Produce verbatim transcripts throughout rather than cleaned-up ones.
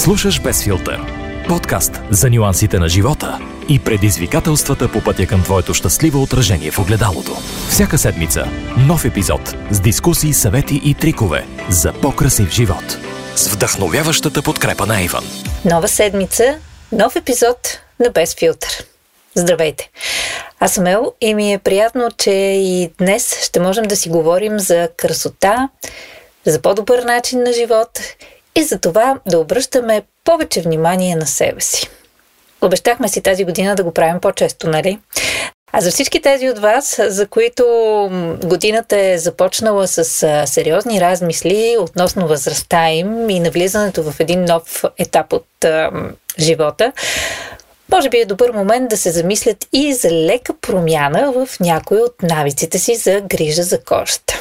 Слушаш Без филтър. Подкаст за нюансите на живота и предизвикателствата по пътя към твоето щастливо отражение в огледалото. Всяка седмица нов епизод с дискусии, съвети и трикове за по-красив живот. С вдъхновяващата подкрепа на Иван. Нова седмица, нов епизод на Без филтър. Здравейте! Аз съм Ел и ми е приятно, че и днес ще можем да си говорим за красота, за по-добър начин на живот и за това да обръщаме повече внимание на себе си. Обещахме си тази година да го правим по-често, нали? А за всички тези от вас, за които годината е започнала с сериозни размисли относно възрастта им и навлизането в един нов етап от а, живота, може би е добър момент да се замислят и за лека промяна в някои от навиците си за грижа за кожата.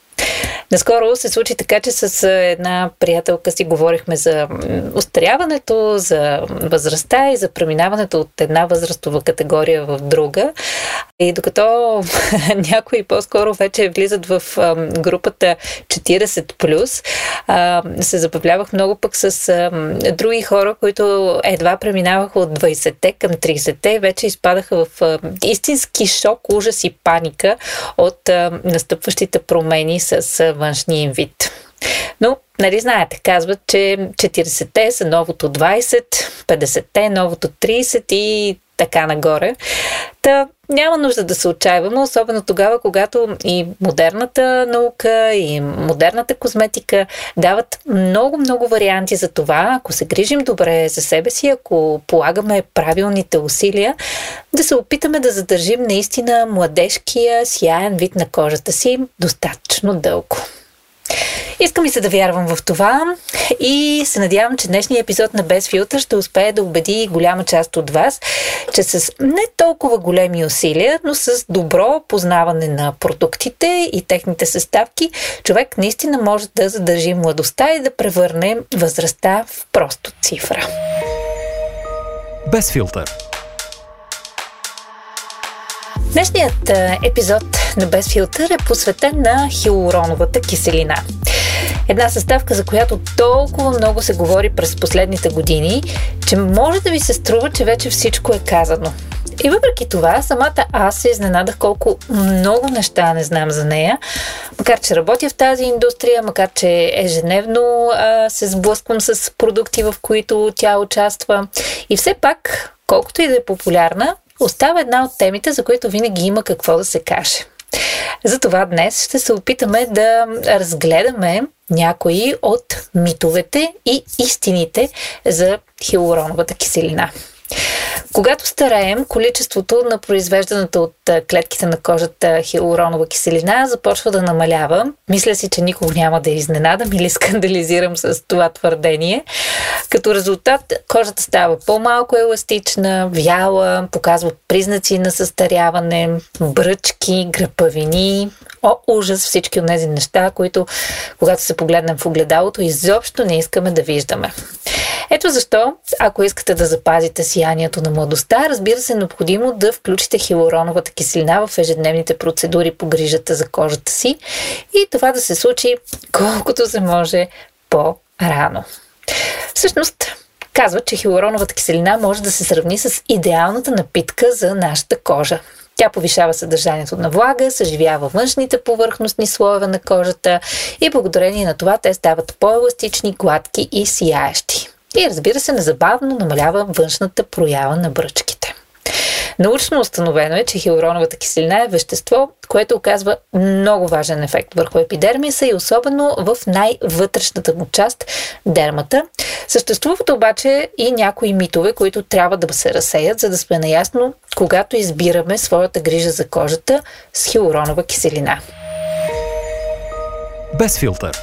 Наскоро се случи така, че с една приятелка си говорихме за остаряването, за възрастта и за преминаването от една възрастова категория в друга. И докато някои по-скоро вече влизат в групата четирийсет плюс, се забавлявах много пък с други хора, които едва преминаваха от двайсетте към трийсетте и вече изпадаха в истински шок, ужас и паника от настъпващите промени с външния им вид. Но, нали знаете, казват, че четирийсетте са новото двайсет, петдесетте новото трийсет и така нагоре. Та няма нужда да се отчаиваме, особено тогава, когато и модерната наука, и модерната козметика дават много-много варианти за това, ако се грижим добре за себе си, ако полагаме правилните усилия, да се опитаме да задържим наистина младежкия, сияен вид на кожата си достатъчно дълго. Искам и се да вярвам в това и се надявам, че днешният епизод на Без филтър ще успее да убеди голяма част от вас, че с не толкова големи усилия, но с добро познаване на продуктите и техните съставки, човек наистина може да задържи младостта и да превърне възрастта в просто цифра. Без филтър. Днешният епизод на Без филтър е посветен на хиалуроновата киселина. Една съставка, за която толкова много се говори през последните години, че може да ви се струва, че вече всичко е казано. И въпреки това, самата аз се изненадах колко много неща не знам за нея, макар че работя в тази индустрия, макар че ежедневно а, се сблъсквам с продукти, в които тя участва. И все пак, колкото и да е популярна, остава една от темите, за които винаги има какво да се каже. Затова днес ще се опитаме да разгледаме някои от митовете и истините за хиалуроновата киселина. Когато стареем, количеството на произвежданата от клетките на кожата хиалуронова киселина започва да намалява. Мисля си, че никога няма да изненадам или скандализирам с това твърдение. Като резултат, кожата става по-малко еластична, вяла, показва признаци на състаряване, бръчки, гръпавини. О, ужас, всички от тези неща, които, когато се погледнем в огледалото, изобщо не искаме да виждаме. Ето защо, ако искате да запазите сиянието на младостта, разбира се, е необходимо да включите хиалуроновата киселина в ежедневните процедури по грижата за кожата си и това да се случи колкото се може по-рано. Всъщност, казват, че хиалуроновата киселина може да се сравни с идеалната напитка за нашата кожа. Тя повишава съдържанието на влага, съживява външните повърхностни слоеве на кожата и благодарение на това те стават по-еластични, гладки и сияещи. И разбира се, незабавно намалява външната проява на бръчките. Научно установено е, че хиалуроновата киселина е вещество, което оказва много важен ефект върху епидермиса и особено в най-вътрешната му част – дермата. Съществуват обаче и някои митове, които трябва да се разсеят, за да сме наясно, когато избираме своята грижа за кожата с хиалуронова киселина. Без филтър.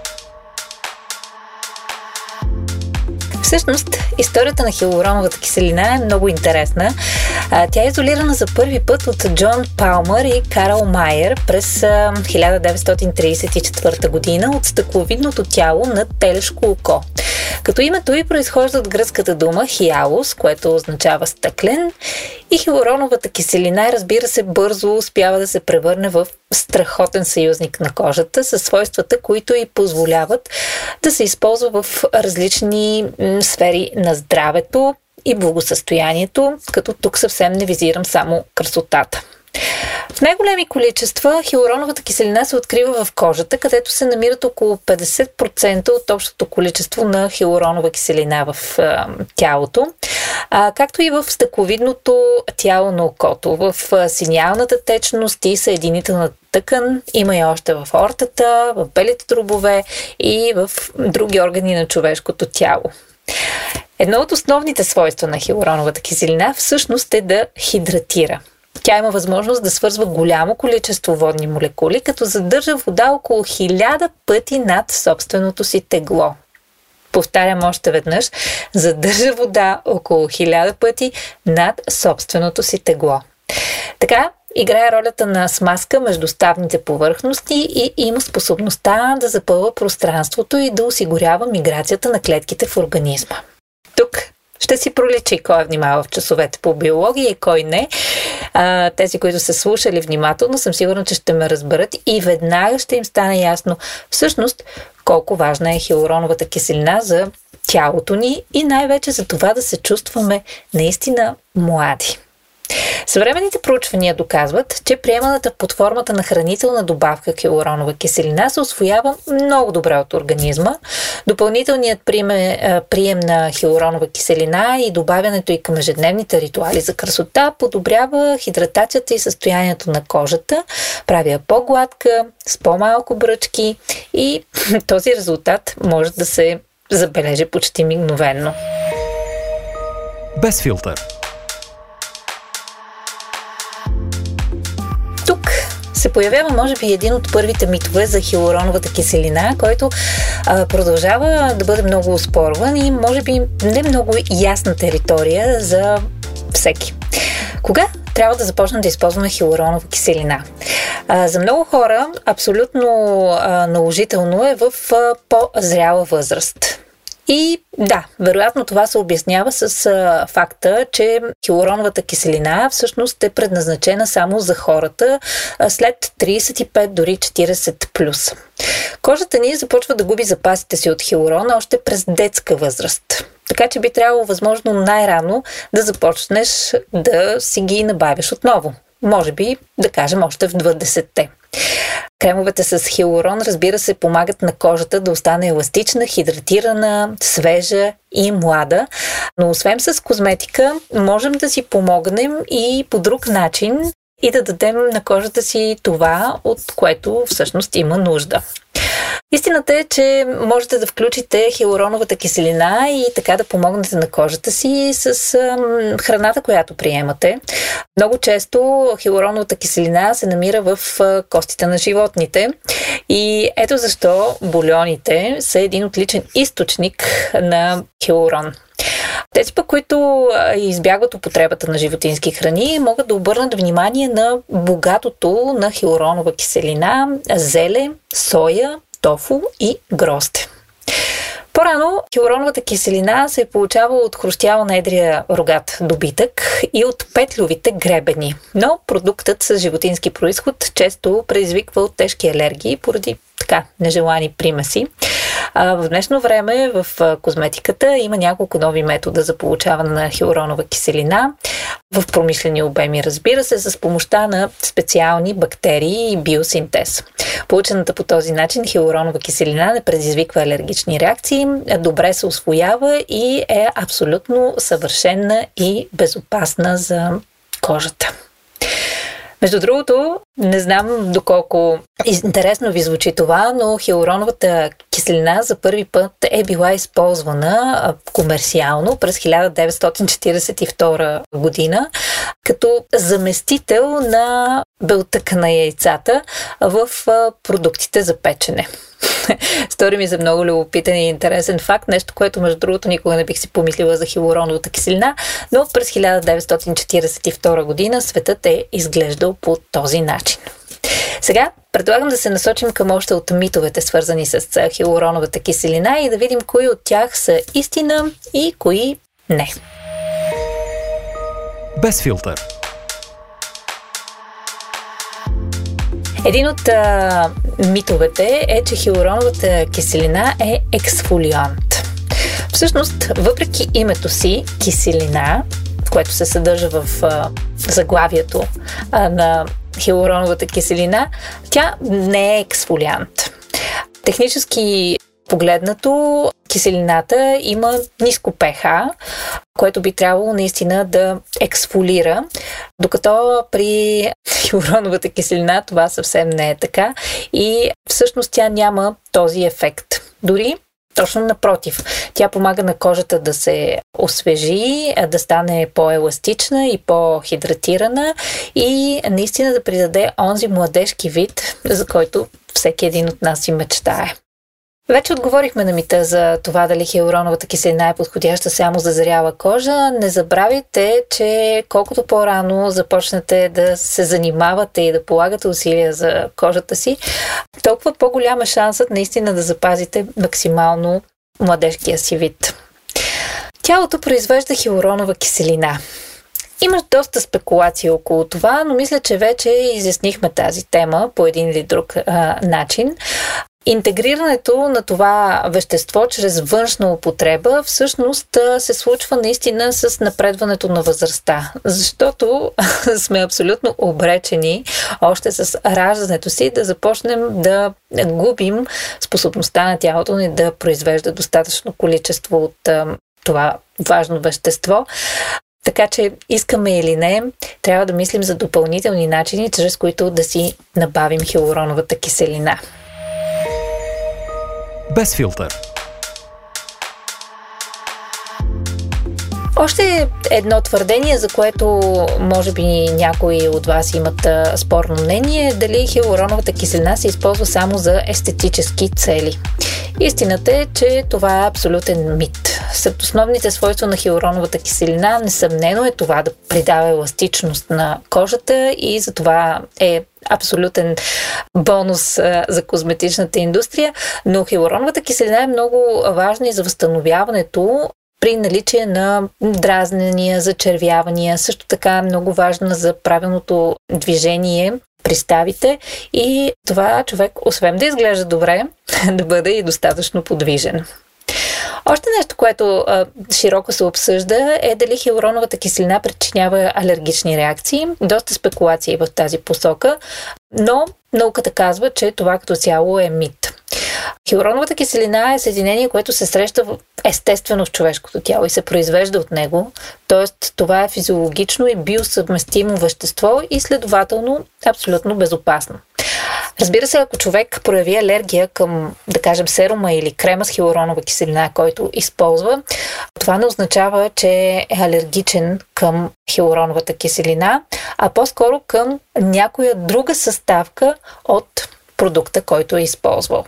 Всъщност, историята на хиалуроновата киселина е много интересна. Тя е изолирана за първи път от Джон Палмър и Карл Майер през хиляда деветстотин трийсет и четвърта година от стъкловидното тяло на телешко око. Като името и произхожда от гръцката дума хиалус, което означава стъклен, и хиалуроновата киселина, разбира се, бързо успява да се превърне в страхотен съюзник на кожата, със свойствата, които й позволяват да се използва в различни сфери на здравето и благосъстоянието, като тук съвсем не визирам само красотата. В най-големи количества хиалуроновата киселина се открива в кожата, където се намират около петдесет процента от общото количество на хиалуронова киселина в а, тялото, а, както и в стъкловидното тяло на окото, в а, синиалната течност и съединителната тъкан, има и още в ортата, в белите дробове и в други органи на човешкото тяло. Едно от основните свойства на хиалуроновата киселина всъщност е да хидратира. Тя има възможност да свързва голямо количество водни молекули, като задържа вода около хиляда пъти над собственото си тегло. Повтарям още веднъж, задържа вода около хиляда пъти над собственото си тегло. Така играе ролята на смазка между ставните повърхности и има способността да запълва пространството и да осигурява миграцията на клетките в организма. Тук ще си проличи кой е внимава в часовете по биология и кой не. А, тези, които са слушали внимателно, съм сигурна, че ще ме разберат и веднага ще им стане ясно всъщност колко важна е хиалуроновата киселина за тялото ни и най-вече за това да се чувстваме наистина млади. Съвременните проучвания доказват, че приеманата под формата на хранителна добавка хиалуронова киселина се усвоява много добре от организма. Допълнителният прием на хиалуронова киселина и добавянето й към ежедневните ритуали за красота подобрява хидратацията и състоянието на кожата, прави я по-гладка, с по-малко бръчки и този резултат може да се забележи почти мигновено. Без филтър. Се появява, може би, един от първите митове за хиалуроновата киселина, който а, продължава да бъде много оспорван и може би не много ясна територия за всеки. Кога трябва да започнем да използваме хиалуронова киселина? А, за много хора абсолютно а, наложително е в а, по-зряла възраст. И да, вероятно това се обяснява с а, факта, че хиалуроновата киселина всъщност е предназначена само за хората а, след трийсет и пет, дори четирийсет плюс. Кожата ни започва да губи запасите си от хиалурон още през детска възраст. Така че би трябвало възможно най-рано да започнеш да си ги набавяш отново. Може би, да кажем, още в двадесетте. Кремовете с хиалурон, разбира се, помагат на кожата да остане еластична, хидратирана, свежа и млада. Но освен с козметика, можем да си помогнем и по друг начин и да дадем на кожата си това, от което всъщност има нужда. Истината е, че можете да включите хиалуроновата киселина и така да помогнете на кожата си с ам, храната, която приемате. Много често хиалуроновата киселина се намира в а, костите на животните и ето защо бульоните са един отличен източник на хиалурон. Тези пък, които избягват употребата на животински храни, могат да обърнат внимание на богатото на хиалуронова киселина, зеле, соя, тофу и грозде. По-рано хиалуроновата киселина се е получавала от хрустяла на едрия рогат добитък и от петлювите гребени, но продуктът с животински происход често предизвиква от тежки алергии поради така нежелани примеси. А в днешно време в козметиката има няколко нови метода за получаване на хиалуронова киселина в промишлени обеми, разбира се, с помощта на специални бактерии и биосинтез. Получената по този начин хиалуронова киселина не предизвиква алергични реакции, добре се усвоява и е абсолютно съвършена и безопасна за кожата. Между другото, не знам доколко интересно ви звучи това, но хиалуроновата киселина за първи път е била използвана комерциално през хиляда деветстотин четирийсет и втора година като заместител на белтъка на яйцата в продуктите за печене. Стори ми за много любопитен и интересен факт, нещо, което между другото никога не бих си помислила за хиалуроновата киселина, но през хиляда деветстотин четирийсет и втора година светът е изглеждал по този начин. Сега предлагам да се насочим към още от митовете, свързани с хиалуроновата киселина и да видим кои от тях са истина и кои не. Без филтър. Един от а, митовете е, че хиалуроновата киселина е ексфолиант. Всъщност, въпреки името си киселина, което се съдържа в а, заглавието а, на хиалуроновата киселина, тя не е ексфолиант. Технически погледнато, киселината има ниско pH, което би трябвало наистина да ексфолира, докато при хиалуроновата киселина това съвсем не е така и всъщност тя няма този ефект. Дори точно напротив, тя помага на кожата да се освежи, да стане по-еластична и по-хидратирана и наистина да придаде онзи младежки вид, за който всеки един от нас си мечтае. Вече отговорихме на мита за това дали хиалуроновата киселина е подходяща само за зряла кожа. Не забравяйте, че колкото по-рано започнете да се занимавате и да полагате усилия за кожата си, толкова по-голям е шансът наистина да запазите максимално младежкия си вид. Тялото произвежда хиалуронова киселина. Има доста спекулации около това, но мисля, че вече изяснихме тази тема по един или друг а, начин. Интегрирането на това вещество чрез външна употреба всъщност се случва наистина с напредването на възрастта, защото сме абсолютно обречени още с раждането си да започнем да губим способността на тялото ни да произвежда достатъчно количество от това важно вещество. Така че, искаме или не, трябва да мислим за допълнителни начини, чрез които да си набавим хиалуроновата киселина. Без филтър. Още едно твърдение, за което може би някои от вас имат спорно мнение, е дали хиалуроновата киселина се използва само за естетически цели. Истината е, че това е абсолютен мит. Сред основните свойства на хиалуроновата киселина несъмнено е това да придава еластичност на кожата и за това е абсолютен бонус за козметичната индустрия, но хиалуроновата киселина е много важна и за възстановяването при наличие на дразнения, зачервявания, също така много важна за правилното движение при ставите и това човек, освен да изглежда добре, да бъде и достатъчно подвижен. Още нещо, което а, широко се обсъжда, е дали хиалуроновата киселина причинява алергични реакции. Доста спекулации в тази посока, но науката казва, че това като цяло е мит. Хиалуроновата киселина е съединение, което се среща естествено в човешкото тяло и се произвежда от него, т.е. това е физиологично и биосъвместимо вещество и следователно абсолютно безопасно. Разбира се, ако човек прояви алергия към, да кажем, серума или крема с хиалуронова киселина, който използва, това не означава, че е алергичен към хиалуроновата киселина, а по-скоро към някоя друга съставка от продукта, който е използвал.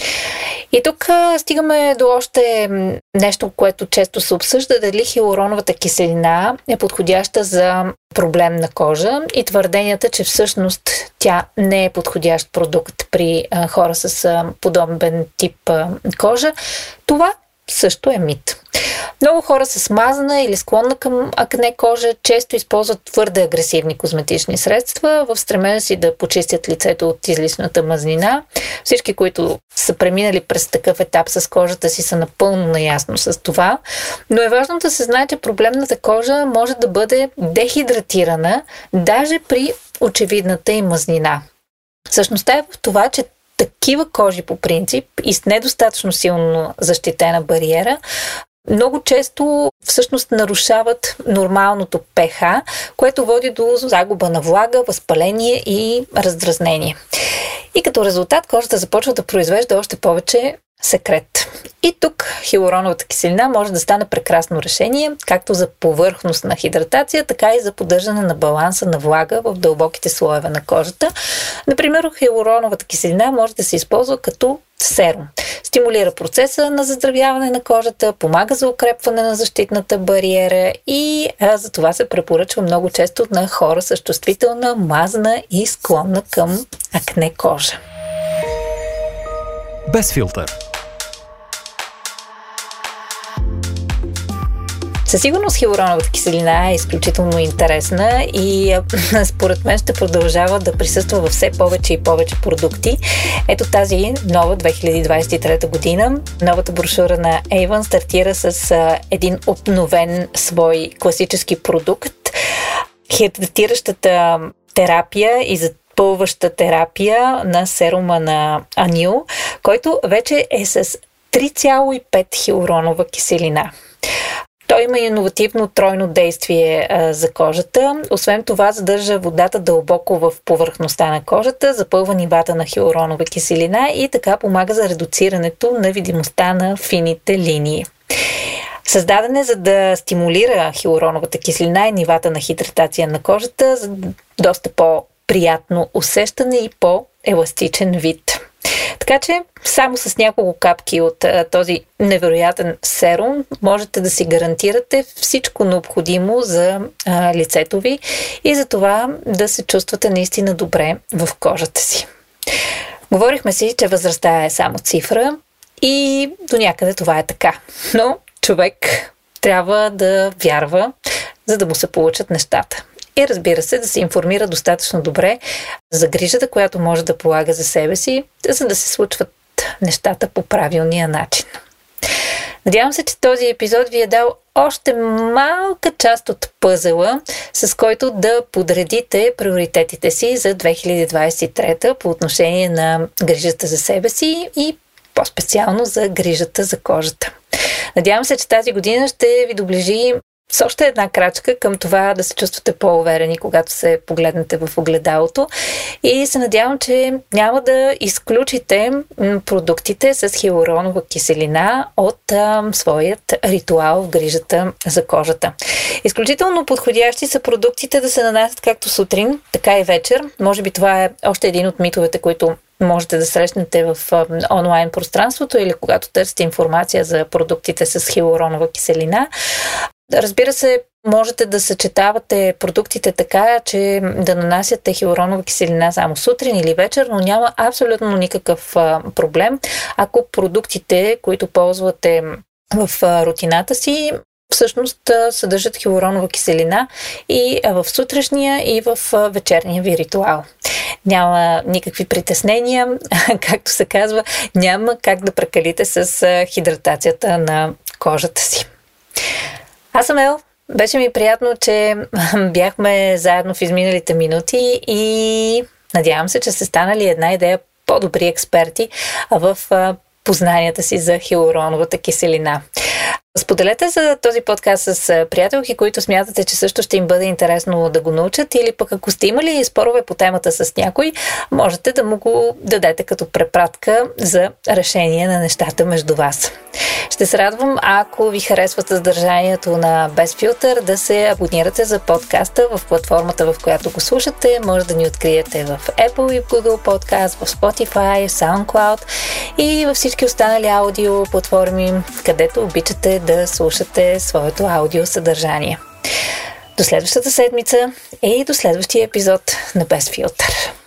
И тук стигаме до още нещо, което често се обсъжда, дали хиалуроновата киселина е подходяща за проблемна кожа и твърденията, че всъщност тя не е подходящ продукт при а, хора с а, подобен тип а, кожа. Това също е мит. Много хора с смазана или склонна към акне кожа често използват твърде агресивни козметични средства в стремежа си да почистят лицето от излишната мазнина. Всички, които са преминали през такъв етап с кожата си, са напълно наясно с това. Но е важно да се знае, че проблемната кожа може да бъде дехидратирана даже при очевидната и мазнина. Същността е в това, че такива кожи по принцип и с недостатъчно силно защитена бариера много често всъщност нарушават нормалното pH, което води до загуба на влага, възпаление и раздразнение. И като резултат кожата започва да произвежда още повече секрет. И тук хиалуроновата киселина може да стане прекрасно решение, както за повърхностна хидратация, така и за поддържане на баланса на влага в дълбоките слоеве на кожата. Например, хиалуроновата киселина може да се използва като серум. Стимулира процеса на заздравяване на кожата, помага за укрепване на защитната бариера и а, за това се препоръчва много често на хора с чувствителна, мазна и склонна към акне кожа. Без филтър. Със сигурност хиалуроновата киселина е изключително интересна и според мен ще продължава да присъства във все повече и повече продукти. Ето тази нова две хиляди двадесет и трета година. Новата брошура на Avon стартира с а, един обновен свой класически продукт. Хидратиращата терапия и за пълваща терапия на серума на Анил, който вече е с три цяло и пет хиалуронова киселина. Той има иновативно тройно действие а, за кожата. Освен това, задържа водата дълбоко в повърхността на кожата, запълва нивата на хиалуронова киселина и така помага за редуцирането на видимостта на фините линии. Създаден е за да стимулира хиалуроновата киселина и нивата на хидратация на кожата за доста по-приятно усещане и по-еластичен вид. Така че само с няколко капки от а, този невероятен серум можете да си гарантирате всичко необходимо за а, лицето ви и за това да се чувствате наистина добре в кожата си. Говорихме си, че възрастта е само цифра и до някъде това е така. Но човек трябва да вярва, за да му се получат нещата. И разбира се, да се информира достатъчно добре за грижата, която може да полага за себе си, за да се случват нещата по правилния начин. Надявам се, че този епизод ви е дал още малка част от пъзела, с който да подредите приоритетите си за две хиляди двадесет и трета по отношение на грижата за себе си и по-специално за грижата за кожата. Надявам се, че тази година ще ви доближи с още една крачка към това да се чувствате по-уверени, когато се погледнете в огледалото. И се надявам, че няма да изключите продуктите с хиалуронова киселина от а, своят ритуал в грижата за кожата. Изключително подходящи са продуктите да се нанасят както сутрин, така и вечер. Може би това е още един от митовете, които можете да срещнете в онлайн пространството или когато търсите информация за продуктите с хиалуронова киселина. Разбира се, можете да съчетавате продуктите така, че да нанасяте хиалуронова киселина само сутрин или вечер, но няма абсолютно никакъв проблем, ако продуктите, които ползвате в рутината си, всъщност съдържат хиалуронова киселина и в сутрешния, и в вечерния ви ритуал. Няма никакви притеснения, както се казва, няма как да прекалите с хидратацията на кожата си. Аз съм Ел. Беше ми приятно, че бяхме заедно в изминалите минути и надявам се, че сте станали една идея по-добри експерти в познанията си за хиалуроновата киселина. Споделете за този подкаст с приятелки, които смятате, че също ще им бъде интересно да го научат, или пък ако сте имали спорове по темата с някой, можете да му го дадете като препратка за решение на нещата между вас. Ще се радвам, ако ви харесват съдържанието на Без филтър, да се абонирате за подкаста в платформата, в която го слушате. Може да ни откриете в Apple и в Google Podcast, в Spotify, SoundCloud и във всички останали аудио платформи, където обичате да слушате своето аудио съдържание. До следващата седмица и до следващия епизод на Без филтър.